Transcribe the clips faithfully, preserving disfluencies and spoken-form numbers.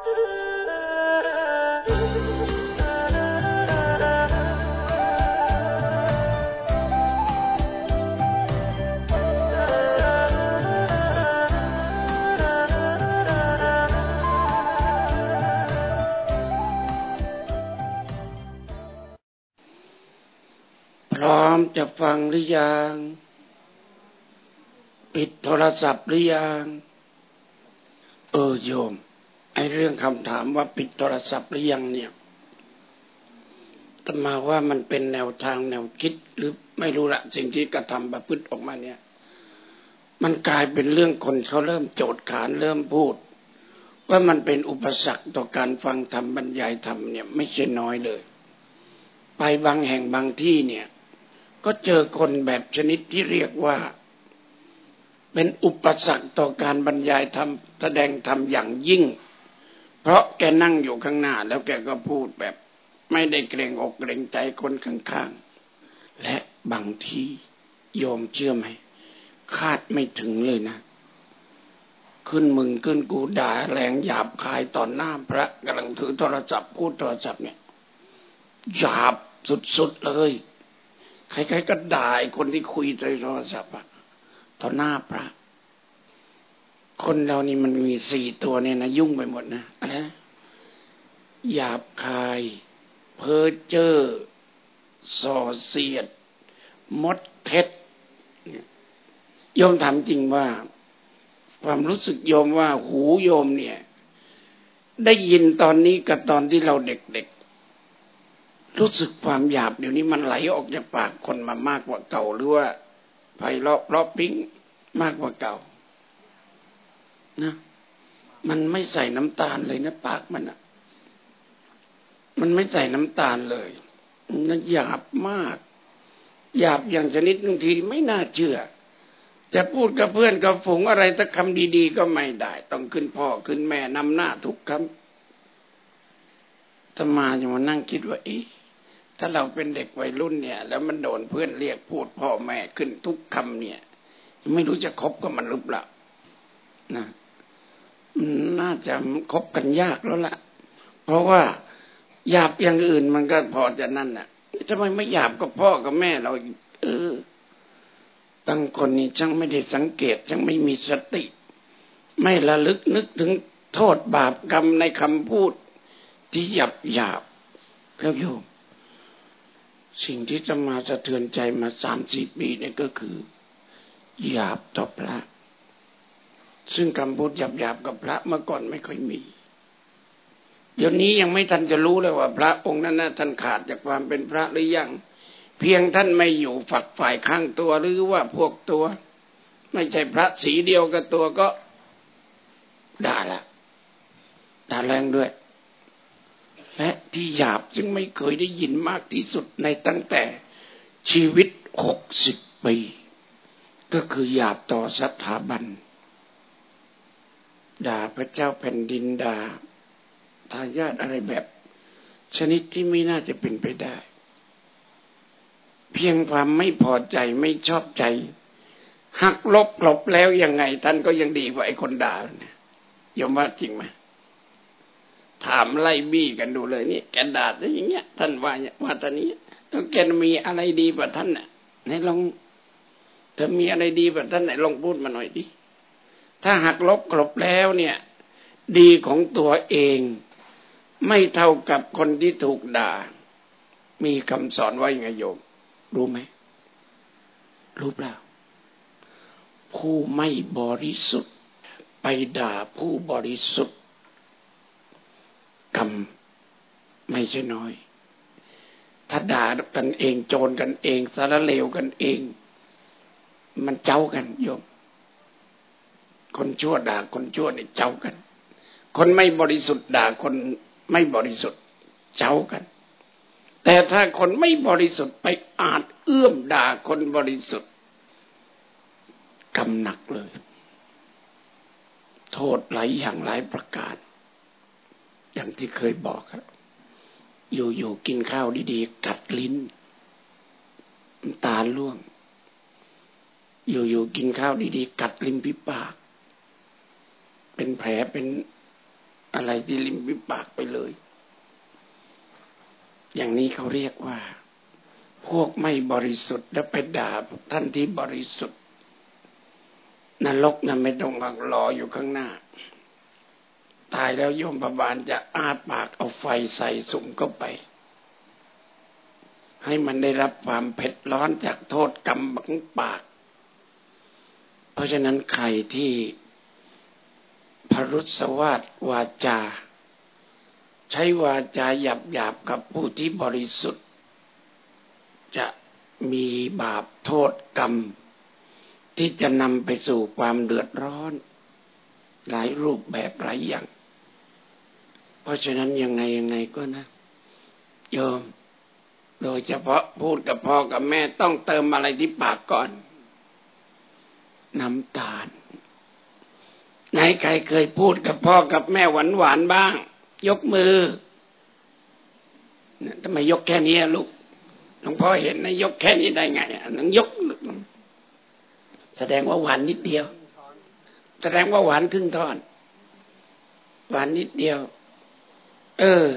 พร้อมจะฟังหรือยังปิดโทรศัพท์หรือยังเออโยมไอ้เรื่องคำถามว่าปิดโทรศัพท์หรือยังเนี่ยอาตมาว่ามันเป็นแนวทางแนวคิดหรือไม่รู้ละสิ่งที่กระทำประพฤติออกมาเนี่ยมันกลายเป็นเรื่องคนเขาเริ่มโจทย์ขานเริ่มพูดว่ามันเป็นอุปสรรคต่อการฟังธรรมบรรยายธรรมเนี่ยไม่ใช่น้อยเลยไปบางแห่งบางที่เนี่ยก็เจอคนแบบชนิดที่เรียกว่าเป็นอุปสรรคต่อการบรรยายธรรมแสดงธรรมอย่างยิ่งเพราะแกนั่งอยู่ข้างหน้าแล้วแกก็พูดแบบไม่ได้เกรงอกเกรงใจคนข้างๆและบางทีโยมเชื่อไหมคาดไม่ถึงเลยนะขึ้นมึงขึ้นกูด่าแรงหยาบคายต่อหน้าพระกำลังถือโทรศัพท์พูดโทรศัพท์เนี่ยหยาบสุดๆเลยใครๆก็ด่าคนที่คุยในโทรศัพท์อะต่อหน้าพระคนเรานี่มันมีสี่ตัวเนี่ยนะยุ่งไปหมดนะอะไรนะหยาบคายเพ้อเจ้อส่อเสียดมดเท็จโยมถามจริงว่าความรู้สึกโยมว่าหูโยมเนี่ยได้ยินตอนนี้กับตอนที่เราเด็กๆรู้สึกความหยาบเดี๋ยวนี้มันไหลออกจากปากคนมามากกว่าเก่าหรือว่าไพเราะเพราะปิ๊งมากกว่าเก่านะมันไม่ใส่น้ำตาลเลยนะปากมันอ่ะมันไม่ใส่น้ำตาลเลยมันหยาบมากหยาบอย่างชนิดบางทีไม่น่าเชื่อจะพูดกับเพื่อนกับฝูงอะไรสักคำดีๆก็ไม่ได้ต้องขึ้นพ่อขึ้นแม่นำหน้าทุกคำจะมาจะมานั่งคิดว่าเอ๊ะถ้าเราเป็นเด็กวัยรุ่นเนี่ยแล้วมันโดนเพื่อนเรียกพูดพ่อแม่ขึ้นทุกคำเนี่ยไม่รู้จะคบกับมันหรือเปล่านะน่าจะคบกันยากแล้วล่ะเพราะว่าหยาบอย่างอื่นมันก็พอจะนั่นน่ะทำไมไม่หยาบกับพ่อกับแม่เราเออตั้งคนนี้ช่างไม่ได้สังเกตช่างไม่มีสติไม่ระลึกนึกถึงโทษบาปกรรมในคำพูดที่หยาบหยาบแล้วโยมสิ่งที่จะมาสะเทือนใจมาสามสี่ปีนี่ก็คือหยาบต่อพระซึ่งคำพูดหยาบๆกับพระเมื่อก่อนไม่ค่อยมีเดี๋ยวนี้ยังไม่ทันจะรู้เลยว่าพระองค์นั้นนะท่านขาดจากความเป็นพระหรือยังเพียงท่านไม่อยู่ฝักฝ่ายข้างตัวหรือว่าพวกตัวไม่ใช่พระสีเดียวกับตัวก็ด่าละด่าแรงด้วยและที่หยาบจึงไม่เคยได้ยินมากที่สุดในตั้งแต่ชีวิตหกสิบปีก็คือหยาบต่อสถาบันด่าพระเจ้าแผ่นดินด่าทายาทอะไรแบบชนิดที่ไม่น่าจะเป็นไปได้เพียงความไม่พอใจไม่ชอบใจหักลบกลบแล้วยังไงท่านก็ยังดีกว่าไอ้คนด่าเนี่ยยอมว่าจริงไหมถามไล่บี้กันดูเลยนี่แกด่าอย่างเงี้ยท่านว่าว่าตอนนี้แล้วแกมีอะไรดีกว่าท่านน่ะไหนลองเธอมีอะไรดีกว่าท่านไหนลองพูดมาหน่อยดิถ้าหักลบกลบแล้วเนี่ยดีของตัวเองไม่เท่ากับคนที่ถูกด่ามีคำสอนว่ายังไงโยมรู้ไหมรู้เปล่าผู้ไม่บริสุทธิ์ไปด่าผู้บริสุทธิ์กรรมไม่ใช่น้อยถ้าด่ากันเองโจรกันเองสารเลวกันเองมันเจ้ากันโยมคนชั่วด่าคนชั่วนี่เจ้ากันคนไม่บริสุทธิ์ด่าคนไม่บริสุทธิ์เจ้ากันแต่ถ้าคนไม่บริสุทธิ์ไปอาจเอื้อมด่าคนบริสุทธิ์กำหนักเลยโทษหลายอย่างหลายประการอย่างที่เคยบอกครับอยู่ๆกินข้าวดีๆกัดลิ้นตาล่วงอยู่ๆกินข้าวดีๆกัดลิ้นพิปากเป็นแผลเป็นอะไรที่ริมฝีปากไปเลยอย่างนี้เขาเรียกว่าพวกไม่บริสุทธิ์แล้วไปด่าท่านที่บริสุทธิ์นรกนั้นไม่ต้องรออยู่ข้างหน้าตายแล้วโยมพบาลจะอ้าปากเอาไฟใส่สุมเข้าไปให้มันได้รับความเผ็ดร้อนจากโทษกรรมของปากเพราะฉะนั้นใครที่พรุสวาทวาจาใช้วาจาหยาบหยาบกับผู้ที่บริสุทธิ์จะมีบาปโทษกรรมที่จะนำไปสู่ความเดือดร้อนหลายรูปแบบหลายอย่างเพราะฉะนั้นยังไงยังไงก็นะโยมโดยเฉพาะพูดกับพ่อกับแม่ต้องเติมอะไรที่ปากก่อนน้ำตาลไหนใครเคยพูดกับพ่อกับแม่หวานหวานบ้างยกมือทำไมยกแค่นี้ลูกหลวงพ่อเห็นนะยกแค่นี้ได้ไงอ่ะนั่งยกแสดงว่าหวานนิดเดียวแสดงว่าหวานครึ่งท่อนหวานนิดเดียวเออ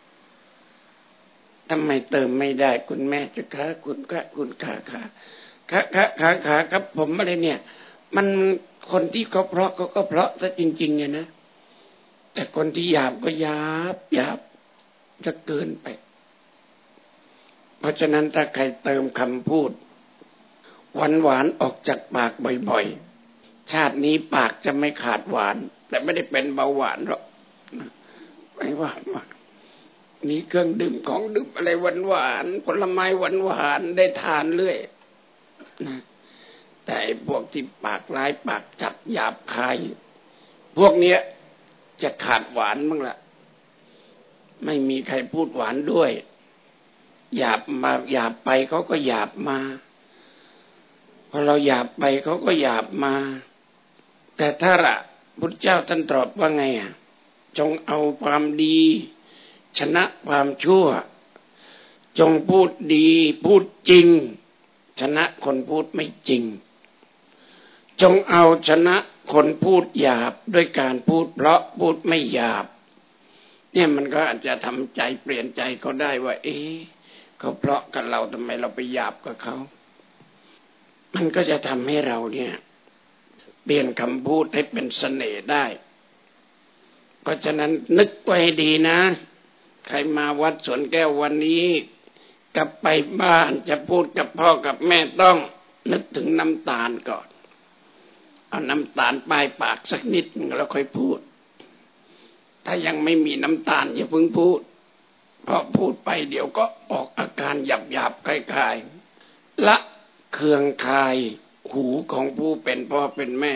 ทำไมเติมไม่ได้คุณแม่จะขาคุณขาคุณขาขาขาขาขาขาครับผมอะไรเนี่ยมันคนที่เขาเพราะเขาก็เพราะซะจริงๆเนี่ยนะแต่คนที่หยาบก็หยาบหยาบจะเกินไปเพราะฉะนั้นถ้าใครเติมคำพูดหวานหวานออกจากปากบ่อยๆชาตินี้ปากจะไม่ขาดหวานแต่ไม่ได้เป็นเบาหวานหรอกไม่หวานมากมีเครื่องดื่มของดื่มอะไรหวานหวานผลไม้หวานหวานได้ทานเรื่อยนะแต่พวกที่ปากร้ายปากจัดหยาบคายพวกเนี้ยจะขาดหวานบ้างละไม่มีใครพูดหวานด้วยหยาบมาหยาบไปเขาก็หยาบมาพอเราหยาบไปเขาก็หยาบมาแต่ถ้าละพุทธเจ้าท่านตรัสว่าไงอ่ะจงเอาความดีชนะความชั่วจงพูดดีพูดจริงชนะคนพูดไม่จริงจงเอาชนะคนพูดหยาบด้วยการพูดเพราะพูดไม่หยาบเนี่ยมันก็อาจจะทำใจเปลี่ยนใจเขาได้ว่าเอ๊ะเขาเพราะกับเราทำไมเราไปหยาบกับเขามันก็จะทำให้เราเนี่ยเปลี่ยนคำพูดให้เป็นเสน่ห์ได้เพราะฉะนั้นนึกไว้ให้ดีนะใครมาวัดสวนแก้ววันนี้กลับไปบ้านจะพูดกับพ่อกับแม่ต้องนึกถึงน้ำตาลก่อนเอาน้ำตาลป้ายปากสักนิดแล้วค่อยพูดถ้ายังไม่มีน้ำตาลอย่าเพิ่งพูดเพราะพูดไปเดี๋ยวก็ออกอาการหยาบๆคล้ายๆละเคืองคายหูของผู้เป็นพ่อเป็นแม่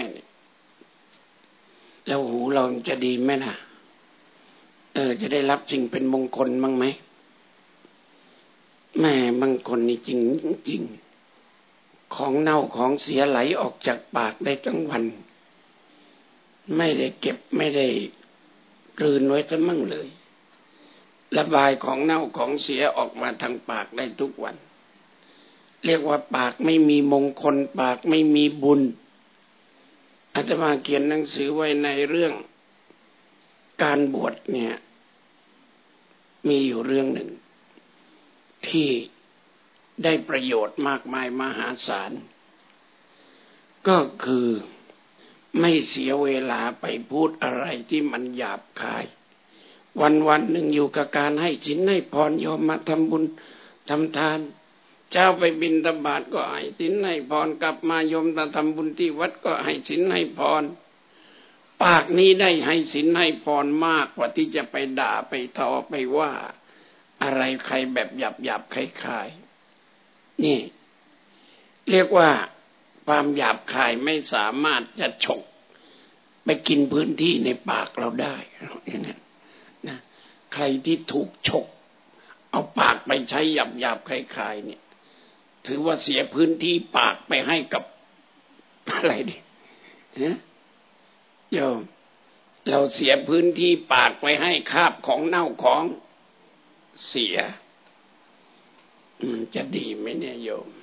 แล้วหูเราจะดีไหมล่ะเออจะได้รับสิ่งเป็นมงคลบ้างไหมแม่บางคนนี่จริงจริงของเน่าของเสียไหลออกจากปากได้ทั้งวันไม่ได้เก็บไม่ได้กลืนไว้ซะมั่งเลยระบายของเน่าของเสียออกมาทางปากได้ทุกวันเรียกว่าปากไม่มีมงคลปากไม่มีบุญอาตมาเขียนหนังสือไว้ในเรื่องการบวชเนี่ยมีอยู่เรื่องหนึ่งที่ได้ประโยชน์มากมายมหาศาลก็คือไม่เสียเวลาไปพูดอะไรที่มันหยาบคายวันวันหนึ่งอยู่กับการให้ศีลให้พรโยมมาทำบุญทำทานเจ้าไปบิณฑบาตก็ให้ศีลให้พรกลับมาโยมมาทำบุญที่วัดก็ให้ศีลให้พรปากนี้ได้ให้ศีลให้พรมากกว่าที่จะไปด่าไปทอไปว่าอะไรใครแบบหยาบหยาบคล้ายๆนี่เรียกว่าความหยาบคายไม่สามารถจะฉกไปกินพื้นที่ในปากเราได้อย่างนั้นนะใครที่ถูกฉกเอาปากไปใช้หยาบหยาบคล้ายๆเนี่ยถือว่าเสียพื้นที่ปากไปให้กับอะไรดินะโยมเราเสียพื้นที่ปากไปให้คาบของเน่าของเสียมันจะดีไหมเนี่ยโยม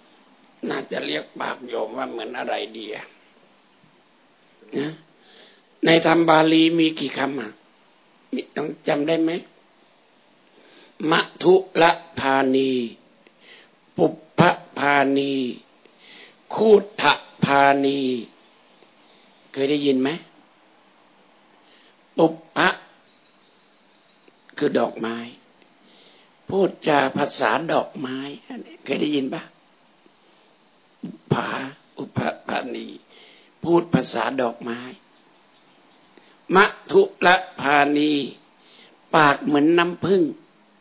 น่าจะเรียกปากโยมว่าเหมือนอะไรดีนะในธรรมบาลีมีกี่คำอ่ะต้องจำได้ไหมมัทุละพานีปุพพพานีคูทะพานีเคยได้ยินไหมปุพพะคือดอกไม้พูดจาภาษาดอกไม้เคยได้ยินปะปุพพะอุปพานีพูดภาษาดอกไม้มัทุละพานีปากเหมือนน้ำผึ้ง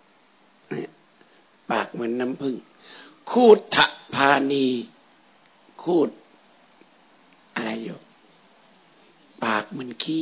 ปากเหมือนน้ำผึ้งคูทะพานีคูดอะไรอยู่ปากเหมือนขี้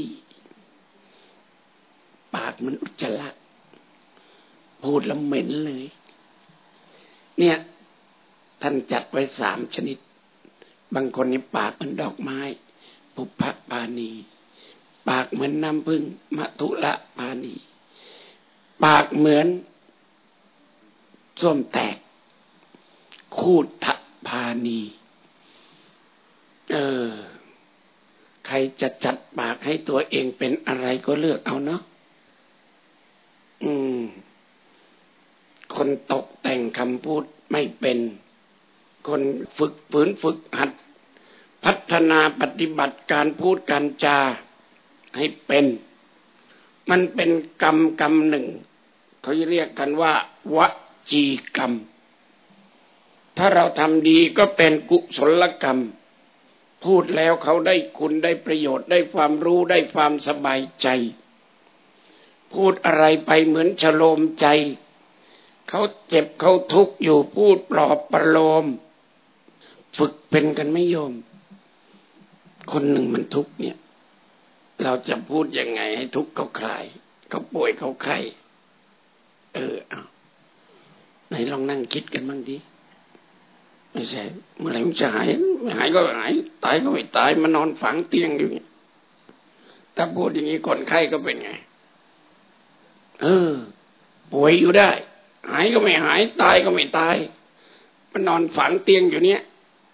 ปากเหมือนอุจจาระพูดแล้วเหม็นเลยเนี่ยท่านจัดไว้สามชนิดบางคนนี่ปากเหมือนดอกไม้ปุพพะพานีปากเหมือนน้ำผึ้งมัทุละพานีปากเหมือนส้วมแตกคูทะพานีเออใครจะจัดปากให้ตัวเองเป็นอะไรก็เลือกเอาเนาะอืมคนตกแต่งคำพูดไม่เป็นคนฝึกฝืนฝึกหัดพัฒนาปฏิบัติการพูดการจาให้เป็นมันเป็นกรรมกรรมหนึ่งเขาเรียกกันว่าวจีกรรมถ้าเราทำดีก็เป็นกุศลกรรมพูดแล้วเขาได้คุณได้ประโยชน์ได้ความรู้ได้ความสบายใจพูดอะไรไปเหมือนฉโลมใจเขาเจ็บเขาทุกข์อยู่พูดปลอบประโลมฝึกเป็นกันไม่ยอมคนหนึ่งมันทุกข์เนี่ยเราจะพูดยังไงให้ทุกข์เขาคลายเขาป่วยเขาไข้เออเอาไหนลองนั่งคิดกันบ้างดิไม่ใช่เมื่อไหร่มันจะหายไม่หายก็หายตายก็ไม่ตายมานอนฝังเตียงอยู่เนี่ยถ้าพูดอย่างนี้คนไข้ก็เป็นไงเออป่วยอยู่ได้หายก็ไม่หายตายก็ไม่ตายมันนอนฝังเตียงอยู่เนี่ย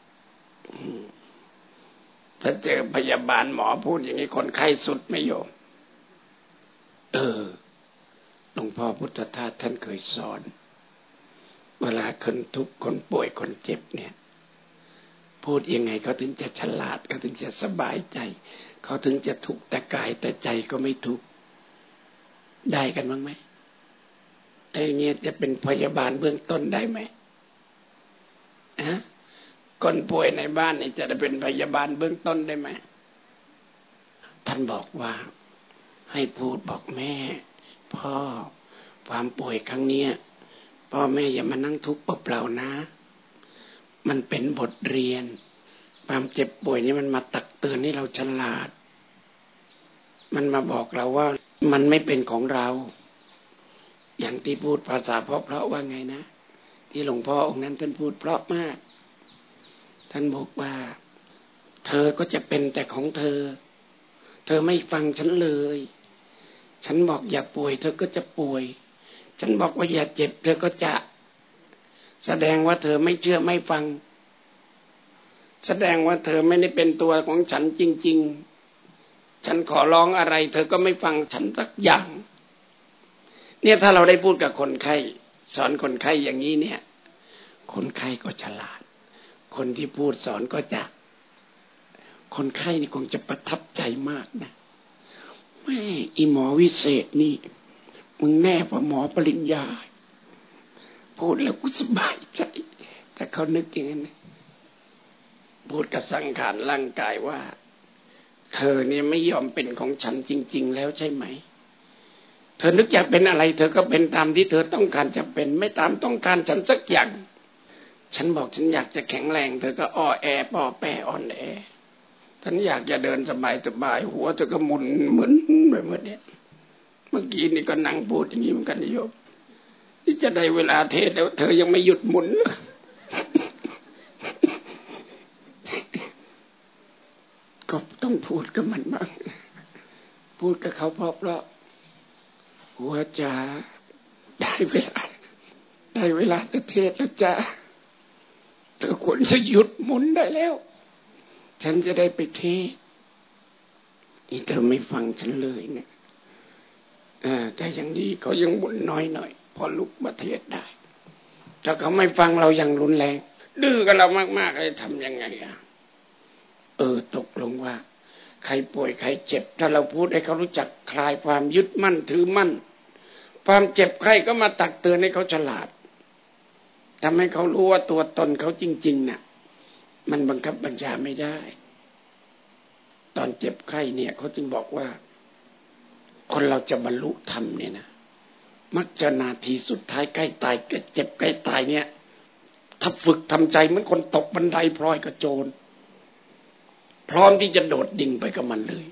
ถ้าเจอพยาบาลหมอพูดอย่างนี้คนไข้สุดไม่โยมเออหลวงพ่อพุทธทาสท่านเคยสอนเวลาคนทุกข์คนป่วยคนเจ็บเนี่ยพูดยังไงเขาถึงจะฉลาดเขาถึงจะสบายใจเขาถึงจะทุกข์แต่กายแต่ใจก็ไม่ทุกข์ได้กันบ้างไหมไอ้เงี้ยจะเป็นพยาบาลเบื้องต้นได้ไหมฮะคนป่วยในบ้านนี่จะได้เป็นพยาบาลเบื้องต้นได้ไหมท่านบอกว่าให้พูดบอกแม่พ่อความป่วยครั้งนี้พ่อแม่อย่ามานั่งทุกข์เปล่าๆนะมันเป็นบทเรียนความเจ็บป่วยนี้มันมาตักเตือนให้เราฉลาดมันมาบอกเราว่ามันไม่เป็นของเราอย่างที่พูดภาษาเพราะๆว่าไงนะที่หลวงพ่อองค์นั้นท่านพูดเพราะมากท่านบอกว่าเธอก็จะเป็นแต่ของเธอเธอไม่ฟังฉันเลยฉันบอกอย่าป่วยเธอก็จะป่วยฉันบอกว่าอย่าเจ็บเธอก็จะแสดงว่าเธอไม่เชื่อไม่ฟังแสดงว่าเธอไม่ได้เป็นตัวของฉันจริงๆฉันขอร้องอะไรเธอก็ไม่ฟังฉันสักอย่างเนี่ยถ้าเราได้พูดกับคนไข้สอนคนไข้อย่างนี้เนี่ยคนไข้ก็ฉลาดคนที่พูดสอนก็จะคนไข้นี่คงจะประทับใจมากนะแม่อีหมอวิเศษนี่มึงแน่กว่าหมอปริญญาพูดแล้วกูสบายใจแต่เขานึกอย่างนั้นพูดกับสังขารร่างกายว่าเธอเนี่ยไม่ยอมเป็นของฉันจริงๆแล้วใช่ไหมเธอนึกอยากเป็นอะไรเธอก็เป็นตามที่เธอต้องการจะเป็นไม่ตามต้องการฉันสักอย่างฉันบอกฉันอยากจะแข็งแรงเธอก็อ้อแอป้อแปอ่อนแอฉันอยากจะเดินสบายสบายหัวเธอก็หมุนเหมือนแบบเนี้ยเมื่อกี้นี่ก็นั่งพูดอย่างนี้เหมือนกันโยมที่จะได้เวลาเทศแล้วเธอยังไม่หยุดหมุนก็ต้องพูดกับมันบ้างพูดกับเขาเพราะเพราะหัวจ๋าได้เวลาได้เวลาจะเทศแล้วจ้าเธอควรจะหยุดหมุนได้แล้วฉันจะได้ไปเทศนี่เธอไม่ฟังฉันเลยเนี่ยแต่อย่างนี้เขายังบ่นน้อยหน่อยพอลุกประเทศได้ถ้าเขาไม่ฟังเราอย่างรุนแรงดื้อกับเรามากๆเลยทำยังไงอ่ะเออตกลงว่าใครป่วยใครเจ็บถ้าเราพูดให้เขารู้จักคลายความยึดมั่นถือมั่นความเจ็บไข้ก็มาตักเตือนให้เขาฉลาดทำให้เขารู้ว่าตัวตนเขาจริงๆน่ะมันบังคับบัญชาไม่ได้ตอนเจ็บไข้เนี่ยเขาจึงบอกว่าคนเราจะบรรลุธรรมเนี่ยนะมักจะนาทีสุดท้ายใกล้ตายใกล้เจ็บใกล้ตายเนี่ยถ้าฝึกทำใจเหมือนคนตกบันไดพลอยกระโจนพร้อมที่จะโดดดิ่งไปกับมันเลย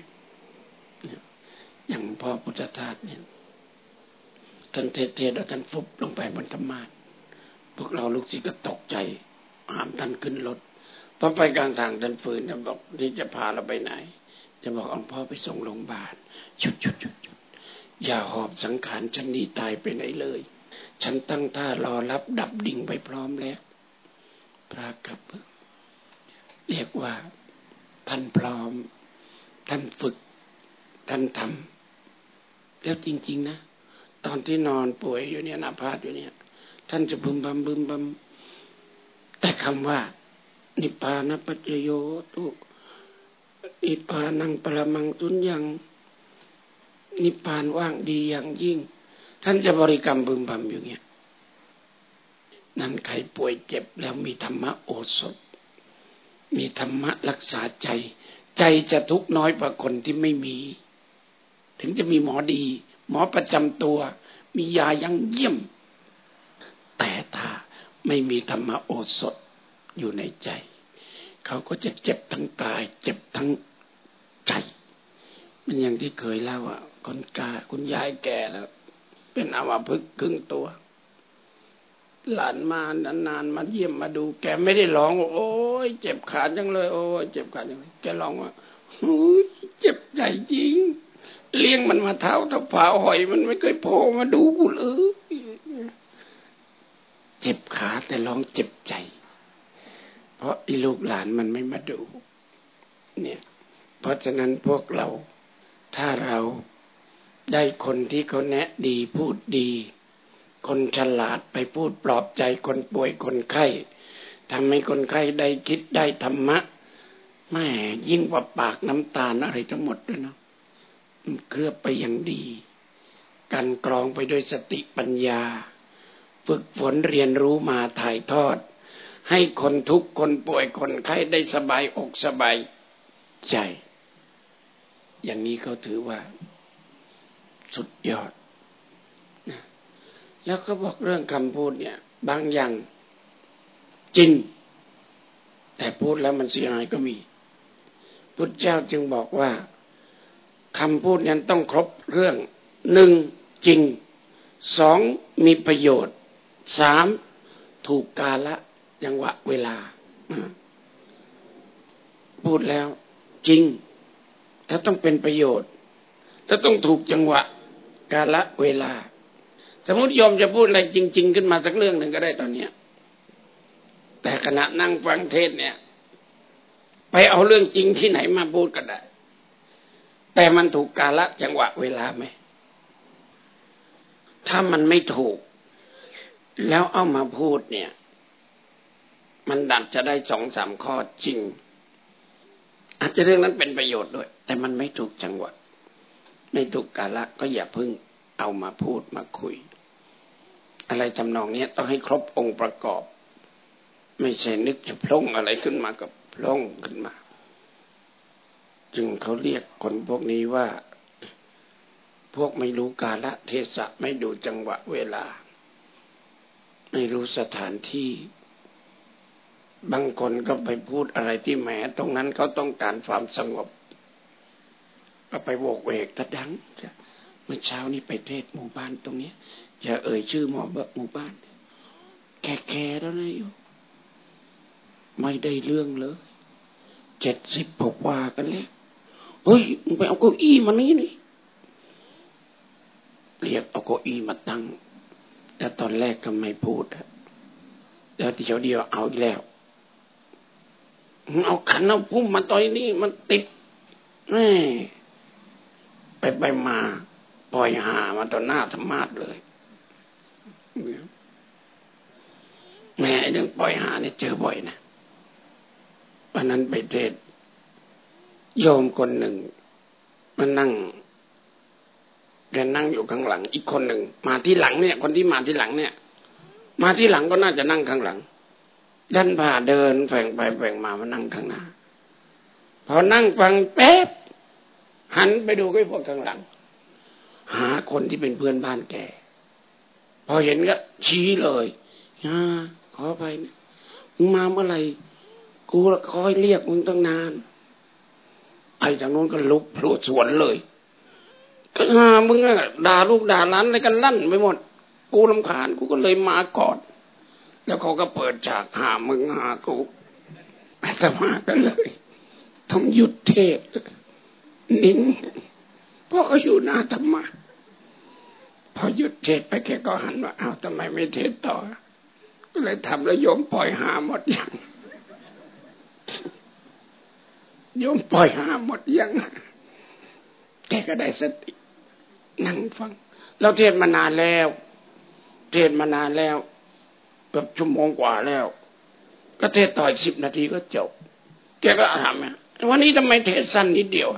อย่างพ่อพุทธทาสเนี่ยท่านเทศๆแล้วท่านฟุบลงไปบนธรรมาสน์พวกเราลูกศิษย์ก็ตกใจห้ามท่านขึ้นรถพอไปกลางทางท่านฝืนท่านบอกนี่จะพาเราไปไหนจะบอกเอาพ่อไปส่งโรงพยาบาลหยุดหยุดหยุดหยุดอย่าหอบสังขารฉันนี่ตายไปไหนเลยฉันตั้งท่ารอรับดับดิ่งไปพร้อมแล้วพระกลับเรียกว่าท่านพร้อมท่านฝึกท่านทำแล้วจริงๆนะตอนที่นอนป่วยอยู่เนี่ยอาพาธอยู่เนี่ยท่านจะบึมบัมบึมบัมแต่คำว่านิพพานปัจจโยตุนิพพานังปรมังสุญญังนิพพานว่างดีอย่างยิ่งท่านจะบริกรรมบึมบัมอยู่เนี่ยนั่นใครป่วยเจ็บแล้วมีธรรมะโอสถมีธรรมะรักษาใจใจจะทุกข์น้อยกว่าคนที่ไม่มีถึงจะมีหมอดีหมอประจำตัวมียายังเยี่ยมแต่ถ้าไม่มีธรรมะโอสถอยู่ในใจเขาก็จะเจ็บทั้งกายเจ็บทั้งใจมันอย่างที่เคยเล่าอ่ะคนกาคุณยายแก่แล้วเป็นอัมพฤกษ์ครึ่งตัวหลานมานานๆมาเยี่ยมมาดูแกไม่ได้ร้องโอ้ยเจ็บขาจังเลยโอ้ยเจ็บขาจังเลยแกร้องว่าโอ้ยเจ็บใจจริงเลี้ยงมันมาเท้าเท้าผาหอยมันไม่เคยโผล่มาดูกูเลยเจ็บขาแต่ร้องเจ็บใจเพราะอีลูกหลานมันไม่มาดูเนี่ยเพราะฉะนั้นพวกเราถ้าเราได้คนที่เขาแนะดีพูดดีคนฉลาดไปพูดปลอบใจคนป่วยคนไข้ทำให้คนไข้ได้คิดได้ธรรมะแม่ยิ่งกว่าปากน้ำตาลอะไรทั้งหมดด้วยนะเคลือบไปอย่างดีกันกรองไปด้วยสติปัญญาฝึกฝนเรียนรู้มาถ่ายทอดให้คนทุกข์คนป่วยคนไข้ได้สบายอกสบายใจอย่างนี้เขาถือว่าสุดยอดนะแล้วก็บอกเรื่องคำพูดเนี่ยบางอย่างจริงแต่พูดแล้วมันเสียหายก็มีพุทธเจ้าจึงบอกว่าคำพูดนั้นต้องครบเรื่องหนึ่งจริงสองมีประโยชน์สามถูกกาลจังหวะเวลาพูดแล้วจริงถ้าต้องเป็นประโยชน์ถ้าต้องถูกจังหวะกาลเวลาสมมติโยมจะพูดอะไรจริงๆขึ้นมาสักเรื่องหนึ่งก็ได้ตอนนี้แต่ขณะนั่งฟังเทศเนี่ยไปเอาเรื่องจริงที่ไหนมาพูดก็ได้แต่มันถูกกาลจังหวะเวลาไหมถ้ามันไม่ถูกแล้วเอามาพูดเนี่ยมันดันจะได้สองสามข้อจริงอาจจะเรื่องนั้นเป็นประโยชน์ด้วยแต่มันไม่ถูกจังหวะไม่ถูกกาลก็อย่าพึ่งเอามาพูดมาคุยอะไรทำนองนี้ต้องให้ครบองค์ประกอบไม่ใช่นึกจะพล่งอะไรขึ้นมากับพล่งขึ้นมาจึงเขาเรียกคนพวกนี้ว่าพวกไม่รู้กาลเทศะไม่ดูจังหวะเวลาไม่รู้สถานที่บางคนก็ไปพูดอะไรที่แหมตรงนั้นเขาต้องการความสงบก็ไปโวกเวกตะดังเมื่อเช้านี้ไปเทศหมู่บ้านตรงนี้อย่าเอ่ยชื่อหมอเบิกหมู่บ้านแก่ๆแล้วนะอยู่ไม่ได้เรื่องเลยเจ็ดสิบหกว่ากันแล้วเฮ้ยมึงไปเอาเก้าอี้มานี่นี่เรียกเอาเก้าอี้มาตั้งแต่ตอนแรกก็ไม่พูดแล้วเดี๋ยวเดียวเอาอีกแล้วเอาขันเอาพุ่มมาต่อยนี่มันติดแม่ไปไปมาปล่อยหามาต่อหน้าธรรมาสเลยแม่เรื่องปล่อยหาเนี่ยเจอบ่อยนะวันนั้นไปเทศโยมคนหนึ่งมานั่งแกนั่งอยู่ข้างหลังอีกคนหนึ่งมาที่หลังเนี่ยคนที่มาที่หลังเนี่ยมาที่หลังก็น่าจะนั่งข้างหลังดันผ่าเดินแฝงไปแฝงมามานั่งข้างหน้าพอนั่งฟังแป๊บหันไปดูไอ้พวกข้างหลังหาคนที่เป็นเพื่อนบ้านแกพอเห็นก็ชี้เลยอ่าขอไปนะมึงมาเมื่อไหร่กูคอยเรียกมึงตั้งนานไอ้ทางโน้นก็ลุกพรวดสวนเลยก็หามึงอะด่าลูกด่าหลานอะไรกันลั่นไปหมดกูรำคาญกูก็เลยมาก่อนแล้วเขาก็เปิดฉากหามึงหากูอาตมากันเลยต้องหยุดเทศนิ่งเพราะเขาอยู่หน้าธรรมะพอหยุดเทศไปแกก็หันว่าอ้าวทำไมไม่เทศต่อก็เลยทำแล้วโยมปล่อยหาหมดยังโยมปล่อยหาหมดยังแกก็ได้สตินั่งฟังเราเทศมานานแล้วเทศมานานแล้วเกือบชั่วโมงกว่าแล้วก็เทศต่ออีกสิบนาทีก็จบแกก็ถามวันนี้ทำไมเทศสั้นนิดเดียว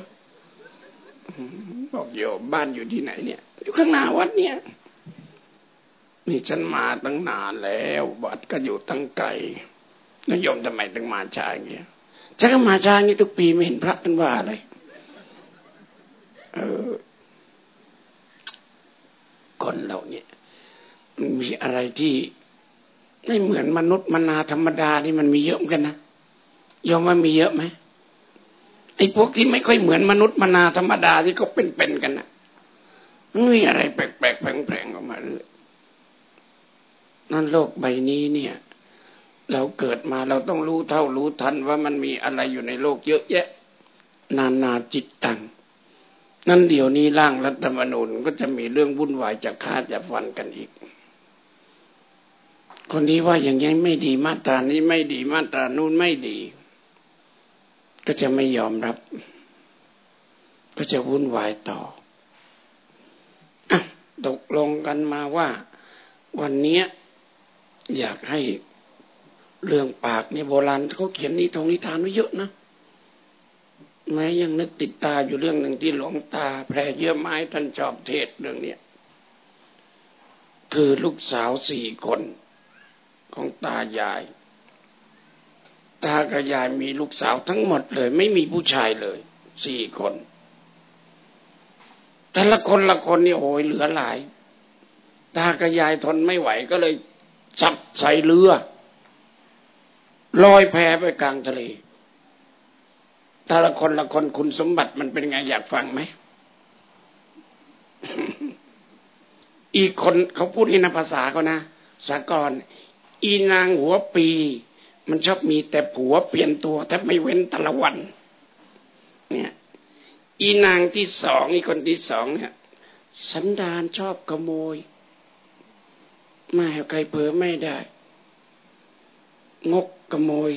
บอกโยมบ้านอยู่ที่ไหนเนี่ยอยู่ข้างหน้าวัดเนี่ยนี่ฉันมาตั้งนานแล้ววัดก็อยู่ตั้งไกลแล้วโยมทำไมถึงมาช้าอย่างเงี้ยฉันก็มาช้าอย่างนี้ทุกปีไม่เห็นพระกันว่าอะไรเออคนเราเนี่ยมันมีอะไรที่ไม่เหมือนมนุษย์มนาธรรมดานี่มันมีเยอะเหมือนกันนะโยมว่ามีเยอะไหมไอ้พวกที่ไม่ค่อยเหมือนมนุษย์มนาธรรมดาที่เขาเป็นๆกันนะมันมีอะไรแปลกๆแผลงๆออกมาเลยนั่นโลกใบนี้เนี่ยเราเกิดมาเราต้องรู้เท่ารู้ทันว่ามันมีอะไรอยู่ในโลกเยอะแยะนานาจิตตังนั่นเดี๋ยวนี้ร่างรัฐธรรมนูญก็จะมีเรื่องวุ่นวายจะฆ่าจะฟันกันอีกคนนี้ว่าอย่างนี้ไม่ดีมาตรานี้ไม่ดีมาตรานู้นไม่ดีก็จะไม่ยอมรับก็จะวุ่นวายต่ออ่ะตกลงกันมาว่าวันนี้อยากให้เรื่องปากเนี่ยโบราณเขาเขียนนิทงนิทานไว้เยอะนะแม้ยังนึกติดตาอยู่เรื่องหนึ่งที่หลวงตาแพร่เยื่อไม้ท่านชอบเทศเรื่องนี้คือลูกสาวสี่คนของตายายตากับยายมีลูกสาวทั้งหมดเลยไม่มีผู้ชายเลยสี่คนแต่ละคนละคนนี่โอ้ยเหลือหลายตากับยายทนไม่ไหวก็เลยจับใส่เรือลอยแพไปกลางทะเลแต่ละคนละคนคุณสมบัติมันเป็นไงอยากฟังไหม อีกคนเขาพูดในภาษาเขานะสากลอีนางหัวปีมันชอบมีแต่ผัวเปลี่ยนตัวแทบไม่เว้นแต่ละวันเนี่ยอีนางที่สองอีคนที่สองเนี่ยสันดานชอบขโมยไม่ให้ใครเผลอไม่ได้งกขโมย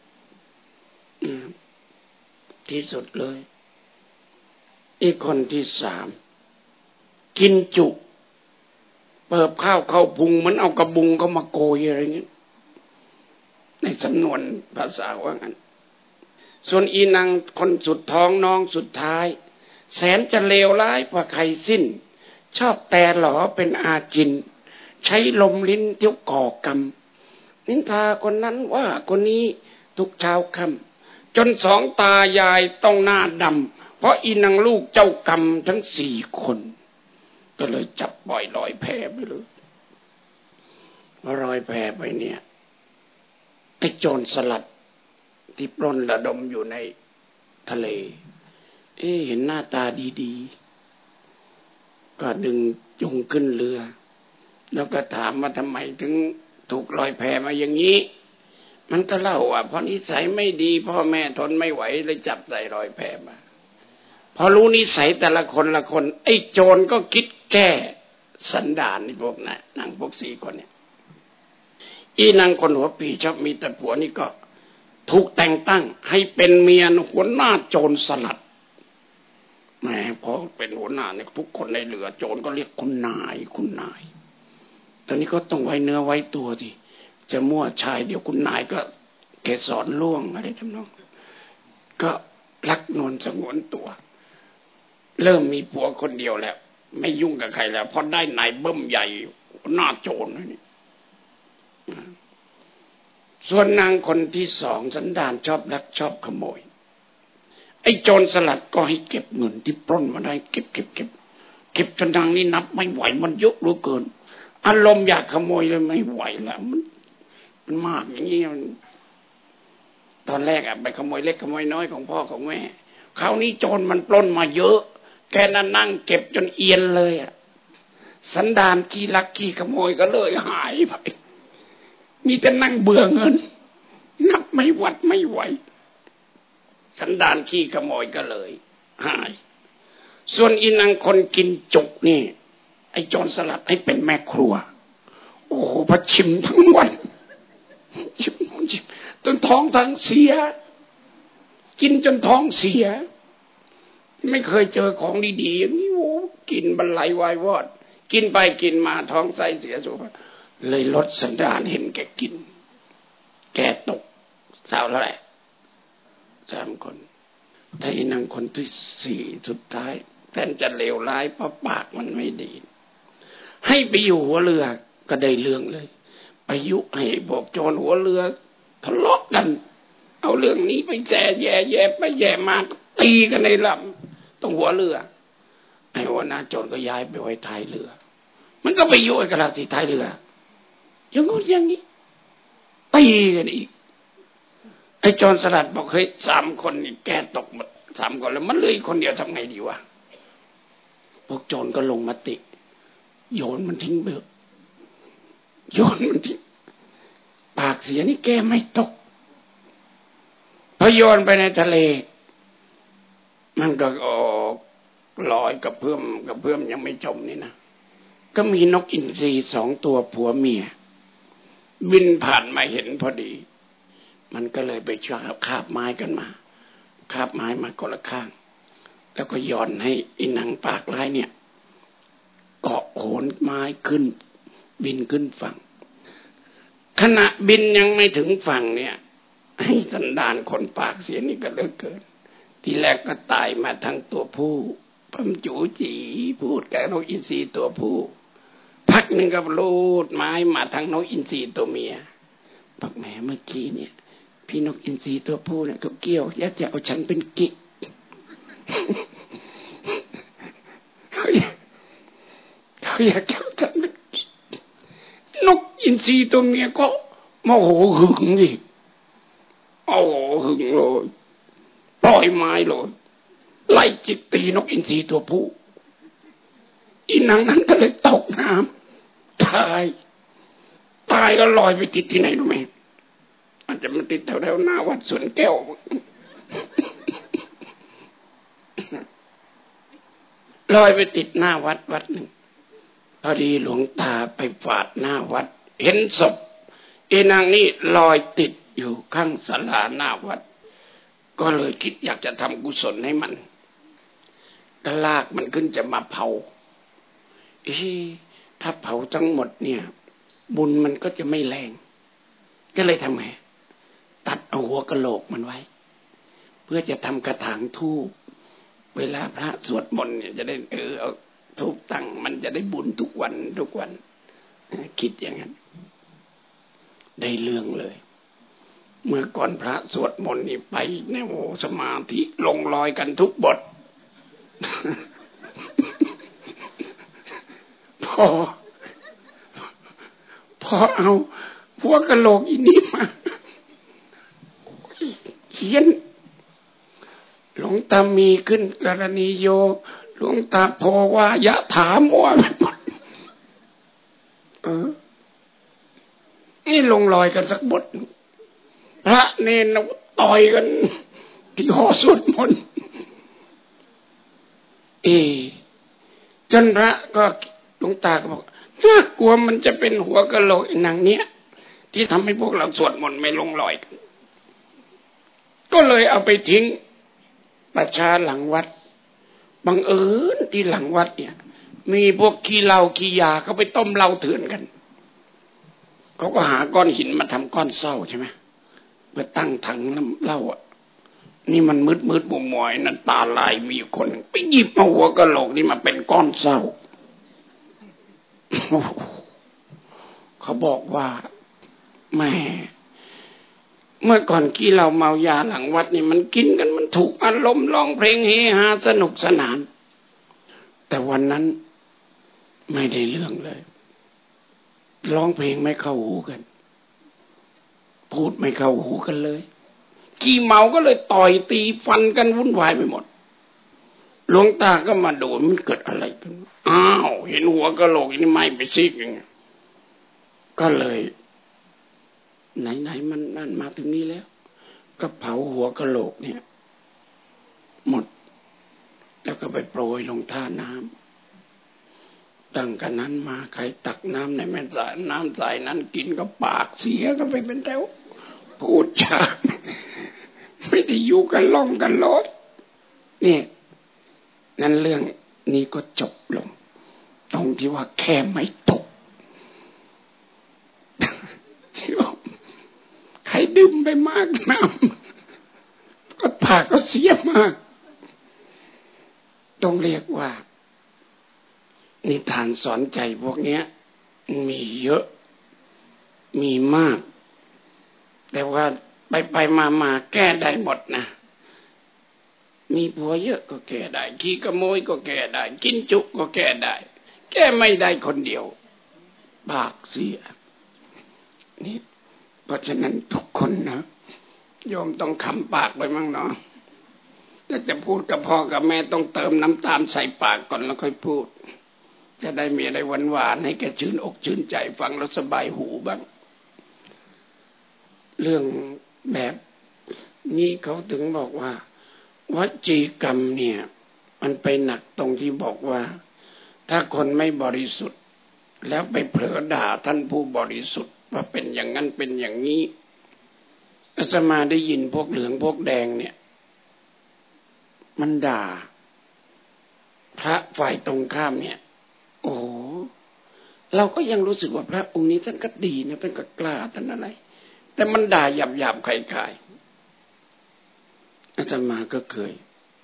ที่สุดเลยอีกคนที่สามกินจุเปิบข้าวเข้าพุงมันเอากระบุงก็มาโกยอะไรอย่างนี้ในสำนวนภาษาว่างั้นส่วนอีนางคนสุดท้องน้องสุดท้ายแสนจะเลวร้ายกว่าใครสิ้นชอบแต่หลอเป็นอาจินใช้ลมลิ้นเที่ยวก่อกรรมนินทาคนนั้นว่าคนนี้ทุกเช้าค่ำจนสองตายายต้องหน้าดำเพราะอีนางลูกเจ้ากรรมทั้งสี่คนก็เลยจับปล่อยลอยแพไปเลยพอลอยแพไปเนี่ยไอ้โจรสลัดที่ปล้นระดมอยู่ในทะเลเอ๊ะเห็นหน้าตาดีๆก็ดึงจุงขึ้นเรือแล้วก็ถามว่าทำไมถึงถูกลอยแพมาอย่างนี้มันก็เล่าว่าเพราะนิสัยไม่ดีพ่อแม่ทนไม่ไหวเลยจับใส่ลอยแพมาพอรู้นิสัยแต่ละคนละคนไอ้โจรก็คิดแก้สันดานนี่พวกนั้นนางพวกสี่คนเนี่ยอีนางคนหัวปีชอบมีแต่ผัวนี่ก็ถูกแต่งตั้งให้เป็นเมียหัวหน้าโจรสลัดแม่พอเป็นหัวหน้าเนี่ยทุกคนในเรือโจรก็เรียกคุณนายคุณนายตอนนี้ก็ต้องไว้เนื้อไว้ตัวสิจะมั่วชายเดี๋ยวคุณนายก็เกสรล่วงอะไรทำนองก็รักนวลสงวนตัวเริ่มมีผัวคนเดียวแล้วไม่ยุ่งกับใครแล้วเพราะได้นายเบิ้มใหญ่หน้าโจรนี่ส่วนนางคนที่สองสันดานชอบลักชอบขโมยไอ้โจรสลัดก็ให้เก็บเงินที่ปล้นมาได้เก็บเก็บเก็บเก็บจนนางนี่นับไม่ไหวมันเยอะเหลือเกินอารมณ์อยากขโมยเลยไม่ไหวแล้วมันมันมากอย่างนี้ตอนแรกอะไปขโมยเล็กขโมยน้อยของพ่อของแม่คราวนี้โจรมันปล้นมาเยอะแกนั่นนั่งเก็บจนเอียนเลยอะสันดานขี้ลักขี้ขโมยก็เลยหายไปมีแต่นั่งเบื่อเงินนับไม่หวัดไม่ไหวสันดานขี้ขโมยก็เลยหายส่วนอีนางคนกินจุกนี่ไอ้โจรสลัดให้เป็นแม่ครัวโอ้โหพอชิมทั้งวันชิมชิมจนท้องทั้งเสียกินจนท้องเสียไม่เคยเจอของดีๆอย่างนี้โอ้กินบรรลัยวายวอดกินไปกินมาท้องไส้เสียสุขเลยลดสันดานเห็นแกกินแกตกสาวเท่าไหร่สามคนแต่อีนางคนที่สี่สุดท้ายแทนจะเลวร้ายเพราะปากมันไม่ดีให้ไปอยู่หัวเรือก็ได้เรื่องเลยไปยุให้พวกโจรหัวเรือทะเลาะกันเอาเรื่องนี้ไปแย่แย่แย่ไปแย่มาตีกันในลำตรงหัวเรือไอ้หัวหน้าโจรก็ย้ายไปไว้ท้ายเรือมันก็ไปยุให้กระดาษที่ท้ายเรืออย่างงี้อย่างนี้ตีกันอีกไอ้โจรสลัดบอกเฮ้ยสามคนนี่แกตกหมดสามคนแล้วมันเหลืออีกคนเดียวทำไงดีวะพวกโจรก็ลงมติโยนมันทิ้งไปโยนมันทิ้งปากเสียนี่แกไม่ตกพอโยนไปในทะเลมันก็ออกลอยกับเพื่อมกับเพื่อมยังไม่จมนี่นะก็มีนกอินทรีสองตัวผัวเมียบินผ่านมาเห็นพอดีมันก็เลยไปชาบคาบไม้กันมาคาบไม้มาคนละข้างแล้วก็ย้อนให้อีนางปากร้ายเนี่ยเกาะโขนไม้ขึ้นบินขึ้นฝั่งขณะบินยังไม่ถึงฝั่งเนี่ยให้สันดานคนปากเสียนี่ก็เหลือเกินทีแรกก็ตายมาทั้งตัวผู้พัมจูจีพูดกับนกอินทรีตัวผู้พักหนึ่งก็ลูดไม้มาทั้งนกอินทรีตัวเมียปักแหมเมื่อกี้เนี่ยพี่นกอินทรีตัวผู้เนี่ยเขาเกี่ยวยัดจะเอาฉันเป็นกิ๊กเขาอยากเขาอยากเอาฉันเป็นกิ๊กนกอินทรีตัวเมียก็โมโหหึงดิโอ้โหหึงเลยปล่อยไม้เลยไล่จิกตีนกอินทรีตัวผู้อีนางนั้นก็เลยตกน้ำตายตายก็ลอยไปติดที่ไหนรู้ไหมอาจจะมาติดแถวๆหน้าวัดสวนแก้วลอยไปติดหน้าวัดวัดหนึ่งพอดีหลวงตาไปฝาดหน้าวัดเห็นศพอีนางนี่ลอยติดอยู่ข้างศาลาหน้าวัดก็เลยคิดอยากจะทำกุศลให้มันก็ลากมันขึ้นจะมาเผาเอ๊ะถ้าเผาทั้งหมดเนี่ยบุญมันก็จะไม่แรงก็เลยทำไงตัดเอาหัวกะโหลกมันไว้เพื่อจะทำกระถางธูปเวลาพระสวดมนต์เนี่ยจะได้เออเอาธูปตั้งมันจะได้บุญทุกวันทุกวันคิดอย่างนั้นได้เรื่องเลยเมื่อก่อนพระสวดมนต์นี่ไปในโอสมาธิลงลอยกันทุกบทพอพอเอาพวกกะโหลกอีนี้มาเขียนหลวงตามีขึ้นกรณีโยหลวงตาโพวายะถามัวไปหมดเออนี่ลงลอยกันสักบทพระเนรต่อยกันที่หอสวดมนต์เอจนพระก็หลวงตาก็บอกน่ากลัวมันจะเป็นหัวกะโหลกนางเนี้ยที่ทำให้พวกเราสวดมนต์ไม่ลงลอยกันก็เลยเอาไปทิ้งประชาหลังวัดบังเอิญที่หลังวัดเนี่ยมีพวกขี้เหล้าขี้ยาเขาไปต้มเหล้าเถื่อนกันเขาก็หาก้อนหินมาทำก้อนเศร้าใช่ไหมเพื่อตั้งถังน้ำเหล้าอ่ะนี่มันมืดมืดมัวมัวนั่นตาลายมีคนไปหยิบมาหัวกะโหลกนี่มาเป็นก้อนเศร้าเขาบอกว่าแม่เมื่อก่อนขี้เราเมายาหลังวัดนี่มันกินกันมันถูกอารมณ์ร้องเพลงเฮฮาสนุกสนานแต่วันนั้นไม่ได้เรื่องเลยร้องเพลงไม่เข้าหูกันพูดไม่เข้าหูกันเลยขี้เมาก็เลยต่อยตีฟันกันวุ่นวายไปหมดหลวงตาก็มาดูมันเกิดอะไรขึ้นอ้าวเห็นหัวกะโหลกนี่ไหม้ไปซีกนึงก็เลยไหนๆมันนั่นมาถึงนี้แล้วก็เผาหัวกะโหลกเนี่ยหมดแล้วก็ไปโปรยลงท่าน้ำตั้งกันนั้นมาใครตักน้ำในแม่สายน้ำใสนั้นกินก็ปากเสียก็ไปเป็นแถวพูดจาไม่ได้อยู่กันล่องกันรถนี่นั่นเรื่องนี้ก็จบลงตรงที่ว่าแค่ไม่ตกที่ว่าใครดื่มไปมากน้ำก็ปากก็เสียมากต้องเรียกว่านิทานสอนใจพวกนี้มีเยอะมีมากแต่ว่าไปไปมามาแก้ได้หมดนะมีผัวเยอะก็แก้ได้ขี้ขโมยก็แก้ได้กินจุก็แก้ได้แก้ไม่ได้คนเดียวปากเสียนี่เพราะฉะนั้นทุกคนนะโยมต้องคำปากไปมั่งเนาะถ้าจะพูดกับพ่อกับแม่ต้องเติมน้ำตาลใส่ปากก่อนแล้วค่อยพูดจะได้มีอะไรหวานๆให้แกชื่นอกชื่นใจฟังแล้วสบายหูบ้างเรื่องแบบนี้เขาถึงบอกว่าวจีกรรมเนี่ยมันไปหนักตรงที่บอกว่าถ้าคนไม่บริสุทธิ์แล้วไปเผลอด่าท่านผู้บริสุทธิ์ว่าเป็นอย่างนั้นเป็นอย่างนี้อาตมาได้ยินพวกเหลืองพวกแดงเนี่ยมันด่าพระฝ่ายตรงข้ามเนี่ยโอ้เราก็ยังรู้สึกว่าพระองค์นี้ท่านก็ดีนะท่านก็กล้าท่านอะไรแต่มันด่าหยาบๆคลายๆอาตมาก็เคย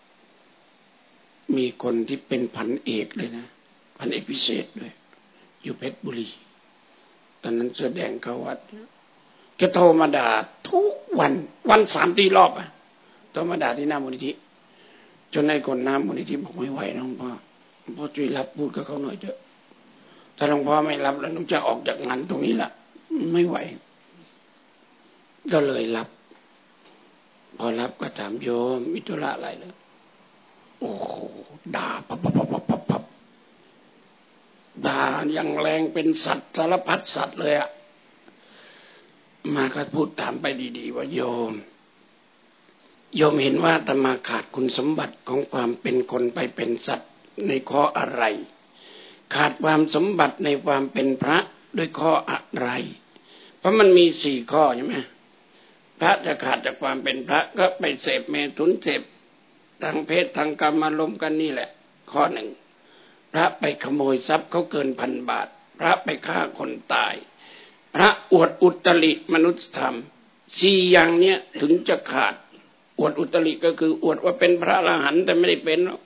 มีคนที่เป็นพันเอกเลยนะพันเอกพิเศษด้วยอยู่เพชรบุรีตอนนั้นเสื้อแดงเข้าวัดแกโทรมาด่าทุกวันวันสามตีรอบอ่ะโทรมาด่าที่หน้ามูลนิธิจนในคนหน้ามูลนิธิบอกไม่ไหวน้องพ่อพ่อช่วยรับพูดกับเขาหน่อยเถอะถ้าหลวงพ่อไม่รับแล้วน้องจะออกจากงานตรงนี้ละไม่ไหวก็เลยรับพอรับก็ถามโยมมิธุระอะไรเลยโอ้โหด่าปับปับปับปับปับด่ายังแรงเป็นสัตว์สารพัดสัตว์เลยอ่ะมาก็พูดถามไปดีๆว่าโยมโยมเห็นว่าอาตมาขาดคุณสมบัติของความเป็นคนไปเป็นสัตว์ในข้ออะไรขาดความสมบัติในความเป็นพระด้วยข้ออะไรเพราะมันมีสี่ข้อใช่ไหมพระจะขาดจากความเป็นพระก็ไปเสพเมถุนเสพทางเพศทางกรรมอารมณ์กันนี่แหละข้อหนึ่งพระไปขโมยทรัพย์เขาเกินพันบาทพระไปฆ่าคนตายพระอวดอุตริมนุษยธรรมสี่อย่างเนี้ยถึงจะขาดอวดอุตริก็คืออวดว่าเป็นพระอรหันต์แต่ไม่ได้เป็นหรอก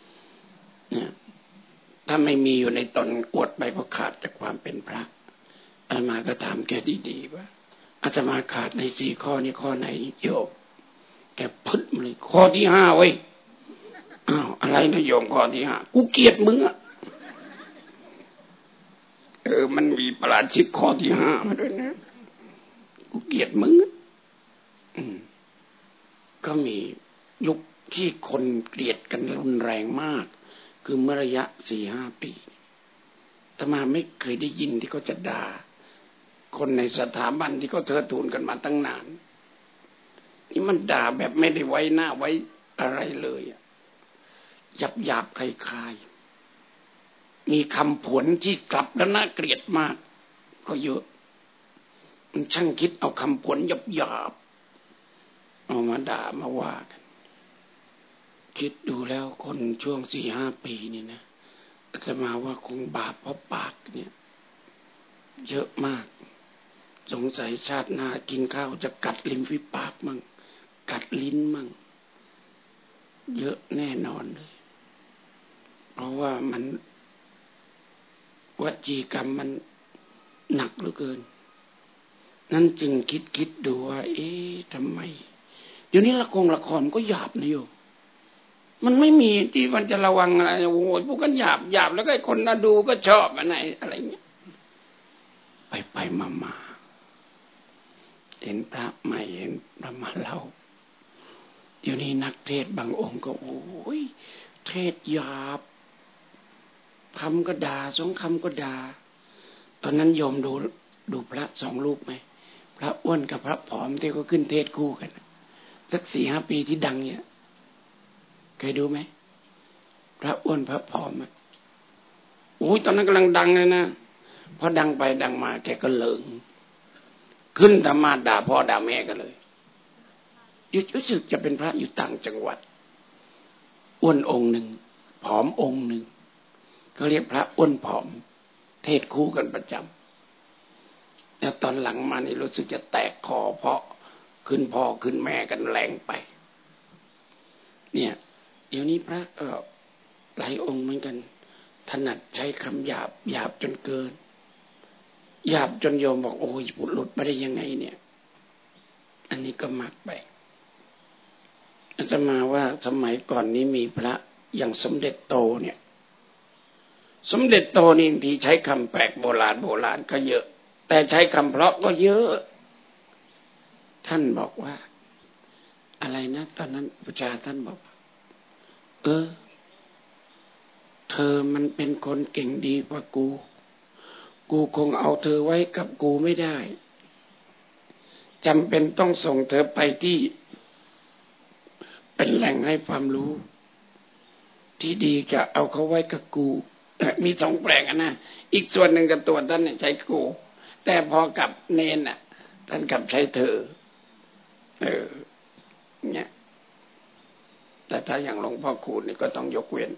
ถ้าไม่มีอยู่ในตนอวดไปก็ขาดจากความเป็นพระอาตมาก็ถามแกดีๆว่าอาตมาขาดในสี่ข้อนี้ข้อไหนโยมแกพึ่งเลยข้อที่ห้าเว้ยอ้าวอะไรนะโยมข้อที่ห้ากูเกลียดมึงอ่ะเออมันมีปราชิกข้อที่ห้ามาด้วยนะกูเกลียดมึงอืมก็มียุคที่คนเกลียดกันรุนแรงมากคือเมื่อระยะสี่ห้าปีอาตมาไม่เคยได้ยินที่เขาจะด่าคนในสถาบันที่เขาเทิดทูนกันมาตั้งนานนี่มันด่าแบบไม่ได้ไว้หน้าไว้อะไรเลยหยาบหยาบคลายๆมีคำผวนที่กลับแล้วน่าเกลียดมากก็เยอะมันช่างคิดเอาคำผวนหยาบหยาบเอามาด่ามาว่ากันแกคิดดูแล้วคนช่วงสี่ห้าปีนี่นะอาตมาว่าคงบาปเพราะปากเนี่ยเยอะมากสงสัยชาติหน้ากินข้าวจะกัดลิ้นฝีปากมั่งกัดลิ้นมั่งเยอะแน่นอนเลยเพราะว่ามันวจีกรรมมันหนักเหลือเกินนั่นจึงคิดคิดดูว่าเอ๊ะทำไมเดี๋ยวนี้ละครละครก็หยาบนะโยมมันไม่มีที่มันจะระวังอะไรโอ้ยพวกกันหยาบหยาบแล้วก็คนน่าดูก็ชอบอะไรอะไรเงี้ยไปไปมามาเห็นพระใหม่เห็นพระมาเล่าเดี๋ยวนี้นักเทศบางองค์ก็โอ้ยเทศหยาบคำก็ด่าสองคำก็ด่าตอนนั้นโยมดูดูพระสองรูปไหมพระอ้วนกับพระผอมที่เขาขึ้นเทศคู่กันสักสี่ห้าปีที่ดังเนี่ยเคยดูไหมพระอ้วนพระผอมอ่ะโอ้ยตอนนั้นกำลังดังเลยนะพอดังไปดังมาแกก็เหลิงขึ้นธรรมาด่าพ่อด่าแม่กันเลยรู้สึกจะเป็นพระอยู่ต่างจังหวัดอ้วนองค์หนึ่งผอมองค์หนึ่งเขาเรียกพระอ้วนผอมเทศคู่กันประจำแล้วตอนหลังมานี่รู้สึกจะแตกคอเพราะขึ้นพ่อขึ้นแม่กันแรงไปเนี่ยเดี๋ยวนี้พระก็หลายองค์เหมือนกันถนัดใช้คำหยาบหยาบจนเกินหยาบจนโยมบอกโอ้ยหลุดมาได้ยังไงเนี่ยอันนี้ก็มากไปอาตมาว่าสมัยก่อนนี้มีพระอย่างสมเด็จโตเนี่ยสมเด็จโตนี่บางทีใช้คำแปลกโบราณโบราณก็เยอะแต่ใช้คำเพราะก็เยอะท่านบอกว่าอะไรนะตอนนั้นพุทธาท่านบอกเออเธอมันเป็นคนเก่งดีกว่ากูกูคงเอาเธอไว้กับกูไม่ได้จำเป็นต้องส่งเธอไปที่เป็นแหล่งให้ความรู้ที่ดีจะเอาเขาไว้กับกูมีสองแปลงนะอีกส่วนหนึ่งกับตัวท่านเนี่ยใช้กูแต่พอกับเนนน่ะท่านกับใช้เธอเออเนี่ยแต่ถ้าอย่างหลวงพ่อคูณนี่ก็ต้องยกเว้น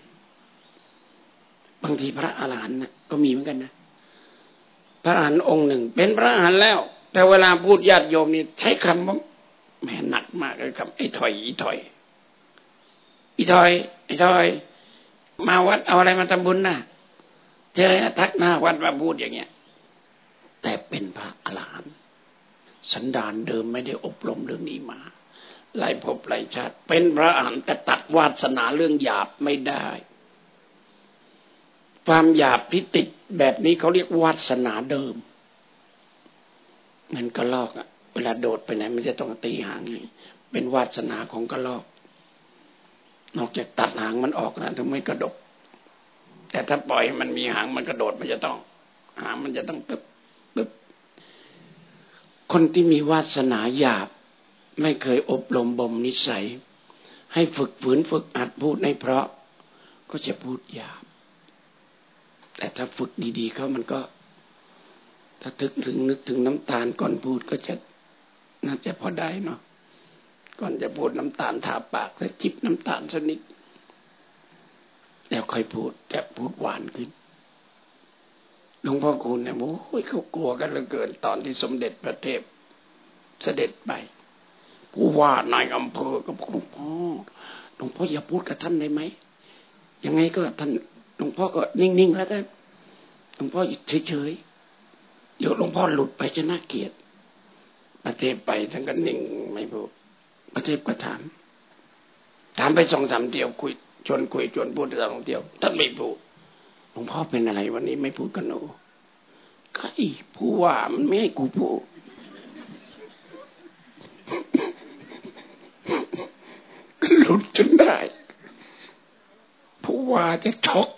บางทีพระอรหันต์นะก็มีเหมือนกันนะพระอรหันต์องค์หนึ่งเป็นพระอรหันต์แล้วแต่เวลาพูดญาติโยมนี่ใช้คำว่าแหมหนักมากเลยครับไอ้ถอยอีถอยอีถอยไอ้ถอยมาวัดเอาอะไรมาทำบุญนะเจอนะทักหน้าวัดมาพูดอย่างเงี้ยแต่เป็นพระอรหันต์สันดานเดิมไม่ได้อบรมเรื่องนี้มาหลายภพหลายชาติเป็นพระอรหันต์แต่ตัดวาสนาเรื่องหยาบไม่ได้ความหยาบที่ติดแบบนี้เขาเรียกวาสนาเดิมมันกระลอกอ่ะเวลาโดดไปไหนมันจะต้องตีหางนี่เป็นวาสนาของกระลอกนอกจากตัดหางมันออกนะถึงไม่กระดกแต่ถ้าปล่อยมันมีหางมันกระโดดมันจะต้องหางมันจะต้องปึ๊บปึ๊บคนที่มีวาสนาหยาบไม่เคยอบรมบ่มนิสัยให้ฝึกฝืนฝึกหัดพูดให้เพราะก็จะพูดหยาบแต่ถ้าฝึกดีๆเขามันก็ถ้าถึงถึงนึกถึงน้ำตาลก่อนพูดก็จะน่าจะพอได้เนาะก่อนจะพูดน้ำตาลทาปากแล้วจิบน้ำตาลสักนิดแล้วค่อยพูดจะพูดหวานขึ้นหลวงพ่อคูณเนี่ยโอ้ยเขากลัวกันเหลือเกินตอนที่สมเด็จพระเทพเสด็จไปผู้ว่านายอำเภอก็บอกหลวงพ่อหลวงพ่ออย่าพูดกับท่านได้ไหมยังไงก็ท่านหลวงพ่อก็นิ่งๆแล้วท่านหลวงพ่อเฉยๆเดี๋ยวหลวงพ่อหลุดไปจะน่าเกลียดประเทศไปท่านก็นิ่งไม่พูดประเทศก็ถามถามไปสองสามเดียวคุยชวนคุยชวนพูดสองเดียวท่านไม่พูดหลวงพ่อเป็นอะไรวันนี้ไม่พูดกับหนูก็ไอ้ผู้ว่ามันไม่ให้กูพูดก็หลุดจนได้ผู้ว่าจะช็อก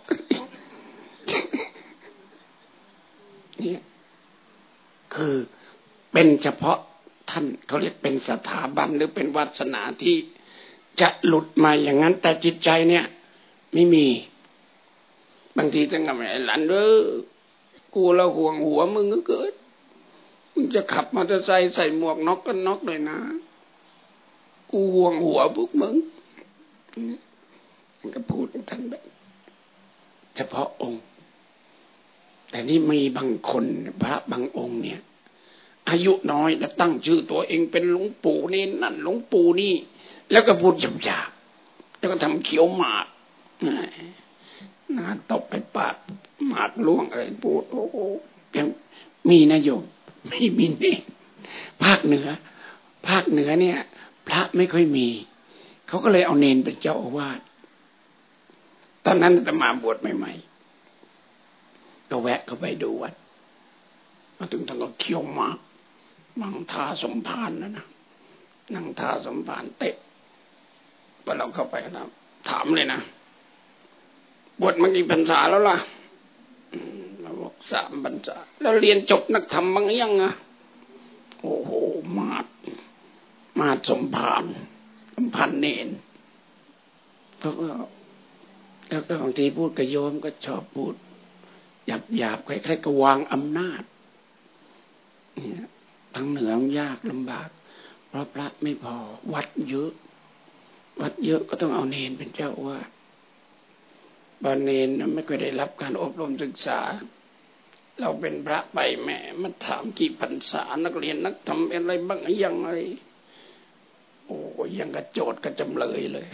เนี่ยคือเป็นเฉพาะท่านเขาเรียกเป็นสถาบันหรือเป็นวาสนาที่จะหลุดมาอย่างนั้นแต่จิตใจเนี่ยไม่มีบางทีจะทำไอ้หลานเด้อกูละห่วงหัวมึงก็เกิดมึงจะขับมอเตอร์ไซค์ใส่หมวกน็อกกันน็อกเลยนะกูห่วงหัวพวกมึงท่านก็พูดท่านแบบเฉพาะองค์แต่นี่มีบางคนพระบางองค์เนี่ยอายุน้อยแล้วตั้งชื่อตัวเองเป็นหลวงปู่นี่นั่นหลวงปู่นี่แล้วก็พูดหยาบๆแล้วก็ทำเขียวหมากนะตบไปปากหมากล่วงอะไรพูดโอ้โหยังมีนะโยมไม่มีเนี่ยภาคเหนือภาคเหนือเนี่ยพระไม่ค่อยมีเขาก็เลยเอาเนนเป็นเจ้าอาวาสตอนนั้นอาตมาบวชใหม่ๆก็แวะเข้าไปดูวัดมาถึงท่านก็เคี้ยวหมากนั่งท่าสมภารนะนะนั่งท่าสมภารเตะพอเราเข้าไปนะถามเลยนะบวชมากี่พรรษาแล้วล่ะเราบอกสามพรรษาแล้วเรียนจบนักธรรมบ้างยังอ่ะโอ้โหมาดมาดสมภารสมภารเนนเขาก็แล้วก็บางทีพูดกับโยมก็ชอบพูดหยาบหยาบคล้ายๆกับวางอำนาจเนี่ยทางเหนือมันยากลำบากเพราะพระไม่พอวัดเยอะวัดเยอะก็ต้องเอาเนนเป็นเจ้าอาวาสบางเนนไม่เคยได้รับการอบรมศึกษาเราเป็นพระไปแม่มาถามกี่พรรษานักเรียนนักธรรมอะไรบ้างยังไงโอ้ยังกระโจทย์กระจำเลยเลย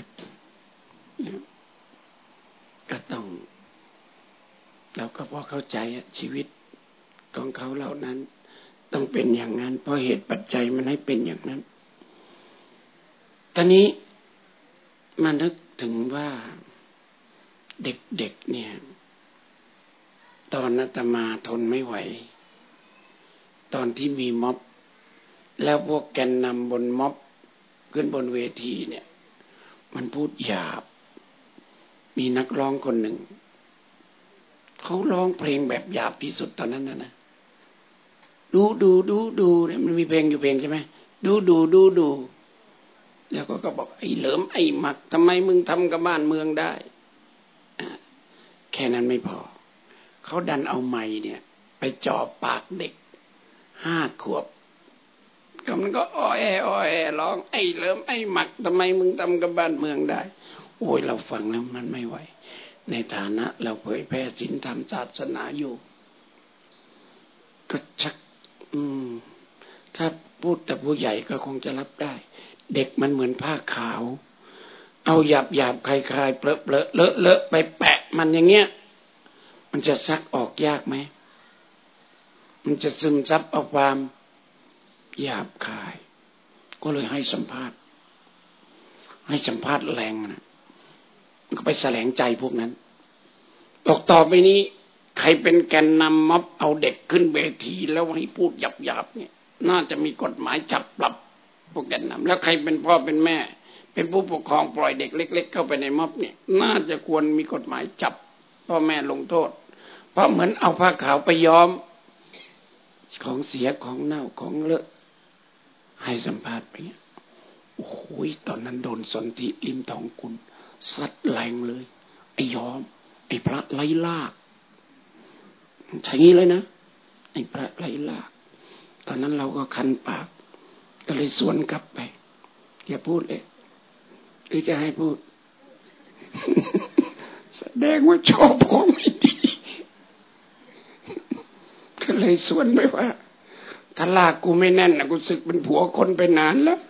ก็ต้องเราก็พอเข้าใจชีวิตของเขาเหล่านั้นต้องเป็นอย่างนั้นเพราะเหตุปัจจัยมันให้เป็นอย่างนั้นตอนนี้มานึกถึงว่าเด็กๆเนี่ยตอนอาตมาทนไม่ไหวตอนที่มีม็อบแล้วพวกแกนนำบนม็อบขึ้นบนเวทีเนี่ยมันพูดหยาบมีนักร้องคนหนึ่งเขาร้องเพลงแบบหยาบที่สุดตอนนั้นนะนะดูดูดูดูเนี่ยมันมีเพลงอยู่เพลงใช่ไหมดูดูดูดูแล้วก็ก็บอกไอ้เหลิมไอ้หมักทำไมมึงทำกับบ้านเมืองได้แค่นั้นไม่พอเขาดันเอาไม้เนี่ยไปจ่อปากเด็กห้าขวบก็มันก็อ้อแออ้อแอร้องไอ้เหลิมไอ้หมักทำไมมึงทำกับบ้านเมืองได้โอ้ยเราฟังแล้วมันไม่ไหวในฐานะเราเผยแพร่ศีลธรรมศาสนาอยู่ก็ชักอืมถ้าพูดแต่ผู้ใหญ่ก็คงจะรับได้เด็กมันเหมือนผ้าขาวเอาหยาบหยาบคลายคลายเปลอะเปลอะเลอะเลอะไปแปะมันอย่างเงี้ยมันจะซักออกยากไหมมันจะซึมซับเอาความหยาบคายก็เลยให้สัมภาษณ์ให้สัมภาษณ์แรงนะก็ไปแสลงใจพวกนั้นบอกต่อไปนี้ใครเป็นแกนนำม็อบเอาเด็กขึ้นเวทีแล้วให้พูดหยาบๆเนี่ยน่าจะมีกฎหมายจับปรับพวกแกนนำแล้วใครเป็นพ่อเป็นแม่เป็นผู้ปกครองปล่อยเด็กเล็กๆเข้าไปในม็อบเนี่ยน่าจะควรมีกฎหมายจับพ่อแม่ลงโทษเพราะเหมือนเอาผ้าขาวไปย้อมของเสียของเน่าของเลอะให้สัมภาษณ์ไปเงี้ยโอ้โหตอนนั้นโดนสนธิลิมทองกุลซัดแรงเลยไอ้ย้อมไอ้พระไร้ลากใช่งี้เลยนะไอ้พระไร้ลากตอนนั้นเราก็คันปากก็เลยสวนกลับไปอย่าพูดเลยหรือจะให้พูด แสดงว่าชอบของไม่ดีก็เลยสวนไปว่าถ้าลากกูไม่แน่นนะกูสึกเป็นผัวคนไปนานแล้ว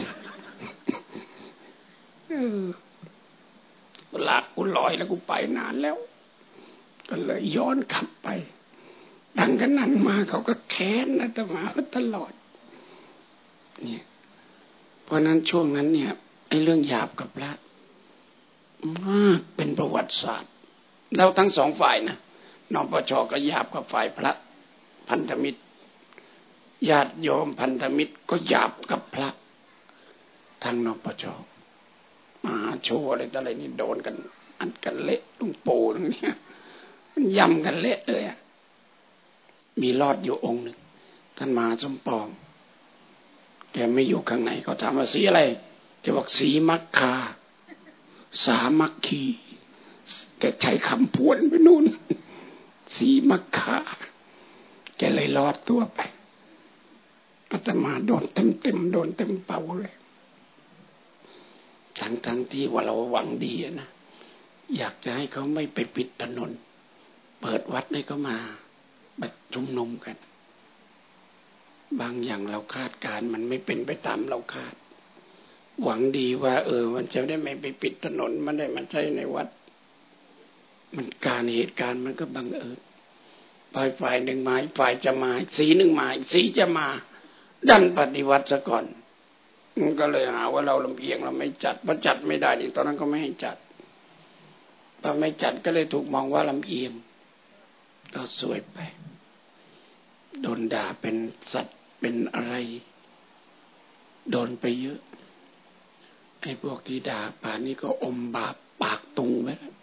ลากกูลอยแล้วกูไปนานแล้วก็เลยย้อนกลับไปดังกันนั้นมาเขาก็แค้นอาตมาตลอดเนี่ยเพราะนั้นช่วงนั้นเนี่ยไอ้เรื่องหยาบกับพระมากเป็นประวัติศาสตร์แล้วทั้งสองฝ่ายนะนปช.ก็หยาบกับฝ่ายพระพันธมิตรญาติโยมพันธมิตรก็หยาบกับพระทางนปช.มหาโชว์อะไรต่ออะไรนี่โดนกันอันกันเละลุงปู่ตรงนี้มันยำกันเละเลยอ่ะมีรอดอยู่องค์หนึ่งท่านมหาสมปองแกไม่อยู่ข้างในเขาถามว่าสีอะไรแกบอกสีมัคคาสามัคคีแกใช้คำพวนไปนู่นสีมัคคาแกเลยรอดตัวไปอาตมาโดนเต็มเต็มโดนเต็มเป่าเลยฉทั้งทั้งที่ว่าเราหวังดีนะอยากจะให้เขาไม่ไปปิดถนนเปิดวัดให้เขามาประชุมนุมกันบางอย่างเราคาดการมันไม่เป็นไปตามเราคาดหวังดีว่าเออมันจะได้ไม่ไปปิดถนนมันได้มาใช้ในวัดมันการเหตุการณ์มันก็บังเอิญฝ่ายฝ่ายหนึ่งมาฝ่ายจะมาสีหนึ่งมาสีจะมาดันปฏิวัติซะก่อนมันก็เลยหาว่าเราลำเอียงเราไม่จัดพอจัดไม่ได้นี่ตอนนั้นก็ไม่ให้จัดพอไม่จัดก็เลยถูกมองว่าลำเอียงก็สวยไปโดนด่าเป็นสัตว์เป็นอะไรโดนไปเยอะไอ้พวกที่ด่าป่านนี้ก็อมบาปปากตุงไว้แล้ว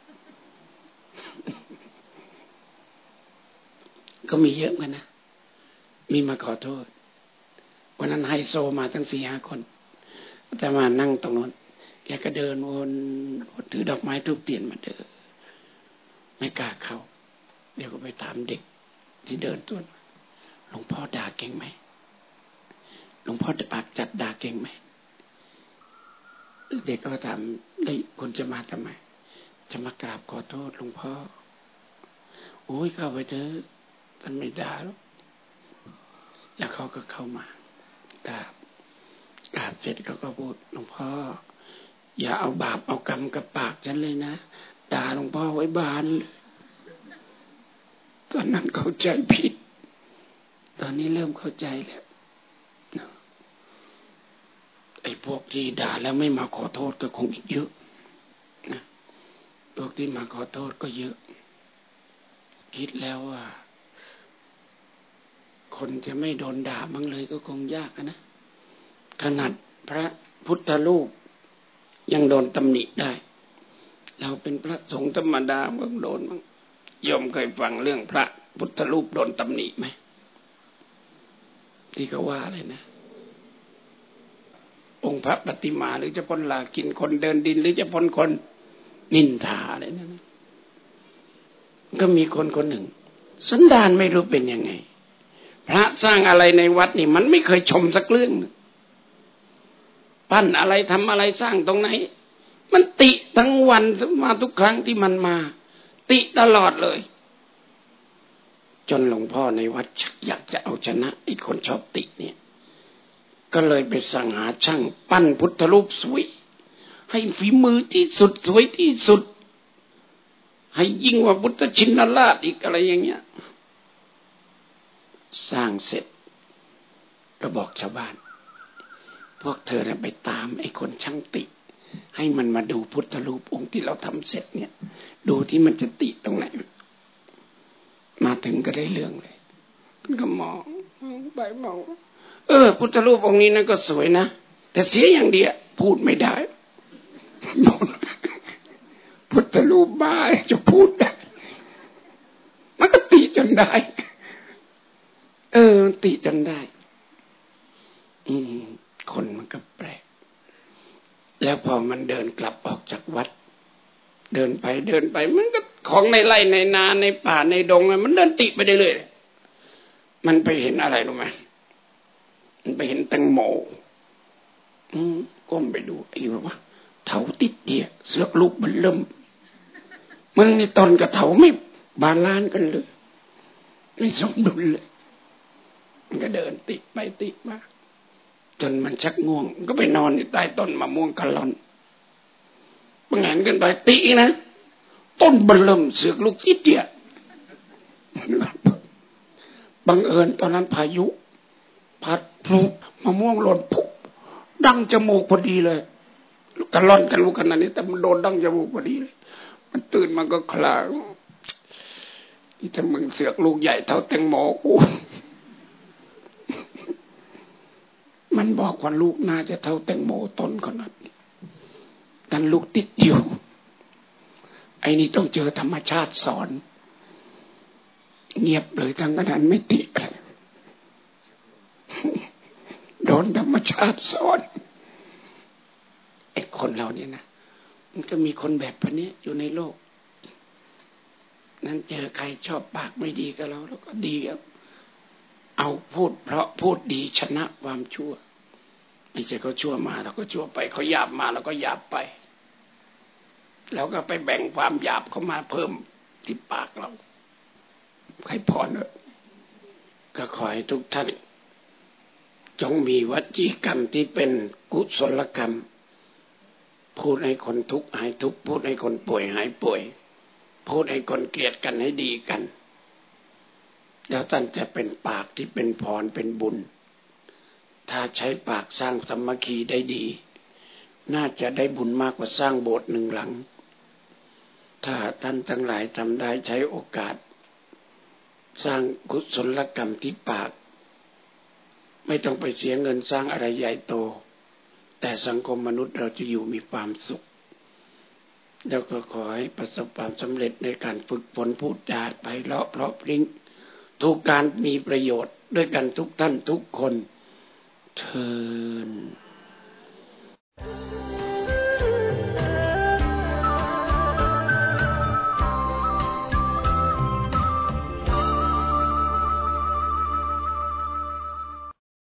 ก็มีเยอะกันนะมีมาขอโทษวันนั้นไฮโซมาตั้งสี่ห้าคนแต่มานั่งตรงนั้นแกก็เดินวนถือดอกไม้ทูบเทียนมาเดินไม่กล้าเข้าเดี๋ยวก็ไปถามเด็กที่เดินต้นหลวงพ่อด่าเก่งไหมหลวงพ่อจะปากจัดด่าเก่งไหมเด็กก็ถามได้คนจะมาทำไมจะมากราบขอโทษหลวงพ่อโอ้ยเข้าไปเถอะท่านไม่ด่าหรอกแล้วเขาก็เข้ามากราบกราบเสร็จเขาก็พูดหลวงพ่ออย่าเอาบาปเอากรรมกับปากฉันเลยนะด่าหลวงพ่อไว้บานตอนนั้นเข้าใจผิดตอนนี้เริ่มเข้าใจแล้วไอ้พวกที่ด่าแล้วไม่มาขอโทษก็คงอีกเยอะนะพวกที่มาขอโทษก็เยอะคิดแล้วว่าคนจะไม่โดนด่าบ้างเลยก็คงยากนะขนาดพระพุทธรูปยังโดนตำหนิได้เราเป็นพระสงฆ์ธรรมดาเมื่อโดนมั้งโยมเคยฟังเรื่องพระพุทธรูปโดนตำหนิไหมที่เขาว่าเลยนะองค์พระปฏิมาหรือจะพ้นลากินคนเดินดินหรือจะพ้นคนนินทาอะไรนั่นก็มีคนคนหนึ่งสันดานไม่รู้เป็นยังไงพระสร้างอะไรในวัดนี่มันไม่เคยชมสักเรื่องปั้นอะไรทำอะไรสร้างตรงไหนมันติทั้งวันมาทุกครั้งที่มันมาติตลอดเลยจนหลวงพ่อในวัดชักอยากจะเอาชนะไอ้คนชอบติเนี่ยก็เลยไปสั่งหาช่างปั้นพุทธรูปสวยให้ฝีมือที่สุดสวยที่สุดให้ยิ่งกว่าพุทธชินราชอีกอะไรอย่างเงี้ยสร้างเสร็จก็บอกชาวบ้านพวกเธอเนี่ยไปตามไอ้คนช่างติให้มันมาดูพุทธรูปองค์ที่เราทำเสร็จเนี่ยดูที่มันจะติตรงไหนมาถึงก็ได้เรื่องเลยก็มองไปมองเออพุทธรูปองค์นี้นั่นก็สวยนะแต่เสียอย่างเดียวพูดไม่ได้พุทธรูปบ้าจะพูดได้มันก็ติจนได้เออติจนได้อืมคนมันก็แปลกแล้วพอมันเดินกลับออกจากวัดเดินไปเดินไปมันก็ของในไร่ในนาในป่าในดงมันเดินติไปได้เลยมันไปเห็นอะไรรู้ไหมมันไปเห็นแตงโมอืมก้มไปดูไอ้วะเถาติดเดียเสือกลูกมันเริ่มมึงนี่ตอนกับเถาไม่บาลานซ์กันเลยไม่สมดุลเลยมันก็เดินติดไปติดมาจนมันชักง่วงก็ไปนอนอยู่ใต้ต้นมะม่วงกะลอนบางแห่งกันไปตินะต้นบรรลมเสือกลูกติดเดียบังเอิญตอนนั้นพายุพัดพลุมะม่วงหล่นปุ๊บดังจมูกพอดีเลยกะล่อนกันลูกขนาดนี้แต่มันโดนดังจมูกพอดีเลยมันตื่นมันก็คลางนี่ถ้ามึงเสือกลูกใหญ่เท่าแตงโมกูมันบอกว่าลูกน่าจะเท่าแตงโมต้นขนาดนี้แต่ลูกติดอยู่ไอ้นี่ต้องเจอธรรมชาติสอนเงียบเลยทั้งนั้นไม่ติดอะไรโดนธรรมชาติสอนไอ้คนเราเนี่ยนะมันก็มีคนแบบนี้อยู่ในโลกนั้นเจอใครชอบปากไม่ดีกับเราแล้วก็ดีครับเอาพูดเพราะพูดดีชนะความชั่วไม่ใช่เขาชั่วมาเราก็ชั่วไปเขาหยาบมาเราก็หยาบไปแล้วก็ไปแบ่งความหยาบเขามาเพิ่มที่ปากเราใครพรเนอะก็ขอให้ทุกท่านจงมีวจีกรรมที่เป็นกุศลกรรมพูดให้คนทุกข์หายทุกข์พูดให้คนป่วยหายป่วยพูดให้คนเกลียดกันให้ดีกันแล้วท่านจะเป็นปากที่เป็นพรเป็นบุญถ้าใช้ปากสร้างสามัคคีได้ดีน่าจะได้บุญมากกว่าสร้างโบสถ์หนึ่งหลังถ้าท่านทั้งหลายทำได้ใช้โอกาสสร้างกุศลกรรมที่ปากไม่ต้องไปเสียเงินสร้างอะไรใหญ่โตแต่สังคมมนุษย์เราจะอยู่มีความสุขแล้วก็ขอให้ประสบความสำเร็จในการฝึกฝนพูดจาไปเลาะเพราะพริ้งทุกการมีประโยชน์ด้วยกันทุกท่านทุกคนเทอญ